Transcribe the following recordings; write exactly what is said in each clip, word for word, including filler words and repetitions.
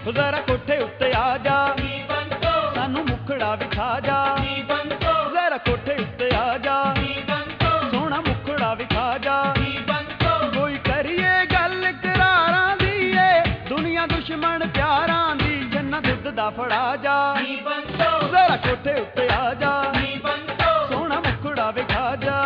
ਜ਼ਰਾ ਕੋਠੇ ਉੱਤੇ ਆ ਜਾ, ਸਾਨੂੰ ਮੁਖੜਾ ਵਿਖਾ ਜਾ। ਜ਼ਰਾ ਕੋਠੇ ਉੱਤੇ ਆ ਜਾ, ਸੋਹਣਾ ਮੁਖੜਾ ਵਿਖਾ ਜਾ। ਕੋਈ ਕਰੀਏ ਗੱਲ ਕਰਾਰਾਂ ਦੀ ਏ, ਦੁਨੀਆ ਦੁਸ਼ਮਣ ਪਿਆਰਾਂ ਦੀ, ਜੰਨਾ ਦੁੱਧ ਦਾ ਫੜਾ ਜਾ। ਜ਼ਰਾ ਕੋਠੇ ਉੱਤੇ ਆ ਜਾ, ਸੋਹਣਾ ਮੁਖੜਾ ਵਿਖਾ ਜਾ।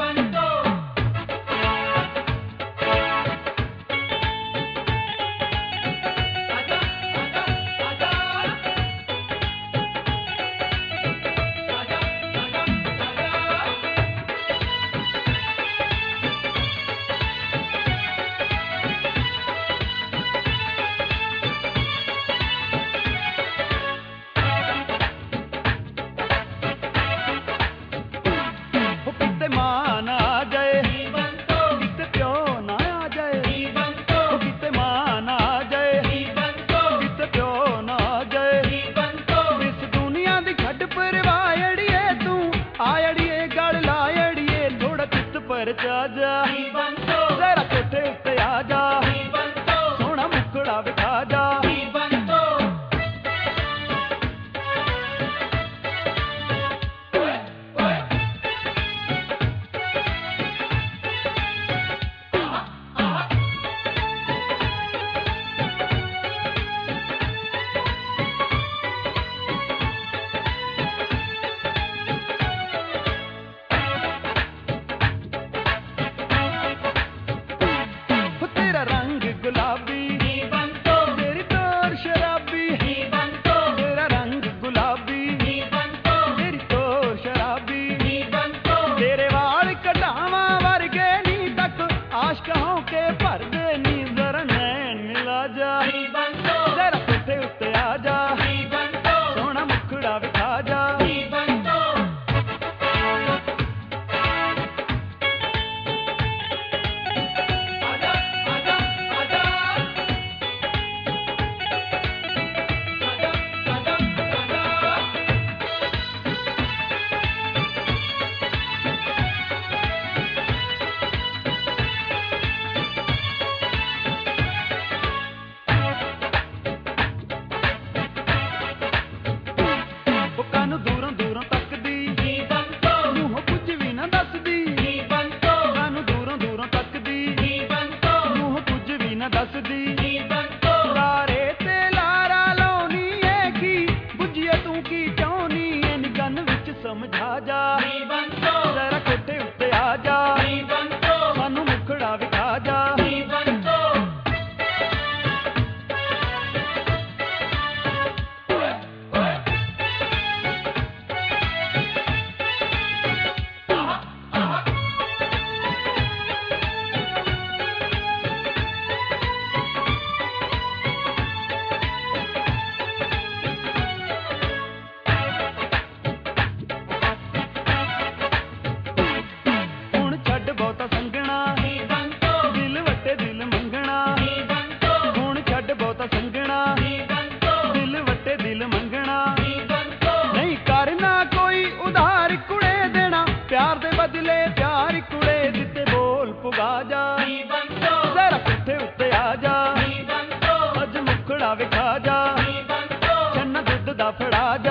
ਮਾਂ ਨਾ ਆ ਜਾਏ, ਕਿਤੇ ਪਿਓ ਨਾ ਆ ਜਾਏ, ਕਿਤੇ ਮਾਂ ਨਾ ਆ ਜਾਏ, ਕਿਤੇ ਪਿਓ ਨਾ ਆ ਜਾਏ। ਇਸ ਦੁਨੀਆ ਦੀ ਛੱਡ ਪਰਵਾਹ ਅੜੀਏ, ਤੂੰ ਆ ਅੜੀਏ ਗਲ ਲਾ ਅੜੀਏ, ਥੋੜਾ ਚਿੱਤ ਪਰ ਚਾ ਜਾ। ਜ਼ਰਾ ਕੋਠੇ ਉੱਤੇ ਆ ਜਾ, ਸੋਹਣਾ ਮੁਖੜਾ ਵਿਖਾ ਜਾ। रंग गुलाबी, तेरी तोर शराबी, तेरा रंग गुलाबी, तेरी तोर शराबी। तेरे वाल कटावा वर्गे नी तक, आशिकों के पर्दे नी, जरा नैन मिला जा। जरा कोठे उत्ते आ जा, सोहना मुखड़ा विखा जा। ਦੂਰੋਂ ਦੂਰੋਂ ਤੱਕਦੀ, ਮੂੰਹੋਂ ਕੁਝ ਵੀ ਨਾ ਦੱਸਦੀ। ਸਾਨੂੰ ਦੂਰੋਂ ਦੂਰੋਂ ਤੱਕਦੀ, ਮੂੰਹੋਂ ਕੁਝ ਵੀ ਨਾ ਦੱਸਦੀ। ਲਾਰੇ ਤੇ ਲਾਰਾ ਲਾਉਣੀ ਏ, ਕੀ ਬੁੱਝੀਏ ਤੂੰ ਕੀ ਚਾਹੁੰਨੀ ਏ, ਨਿਗਨ ਵਿੱਚ ਸਮਝਾ ਜਾ। ਜ਼ਰਾ ਕੋਠੇ ਉੱਤੇ ਆ ਜਾ, ਸਾਨੂੰ ਮੁਖੜਾ ਵਿਖਾ ਜਾ। ਬਹੁਤਾ ਸੰਗਣਾ, ਦਿਲ ਵੱਟੇ ਦਿਲ ਮੰਗਣਾ। ਹੁਣ ਛੱਡ ਬਹੁਤਾ ਸੰਗਣਾ, ਦਿਲ ਵੱਟੇ ਦਿਲ ਮੰਗਣਾ। ਨਹੀਂ ਕਰਨਾ ਕੋਈ ਉਧਾਰ ਕੁੜੇ, ਦੇਣਾ ਪਿਆਰ ਦੇ ਬਦਲੇ ਪਿਆਰ ਕੁੜੇ। ਦਿੱਤੇ ਬੋਲ ਪੁਗਾ ਜਾ, ਜ਼ਰਾ ਕੋਠੇ ਉੱਤੇ ਆ ਜਾ, ਅੱਜ ਮੁਖੜਾ ਵਿਖਾ ਜਾ, ਛੰਨਾ ਦੁੱਧ ਦਾ ਫੜਾ ਜਾ।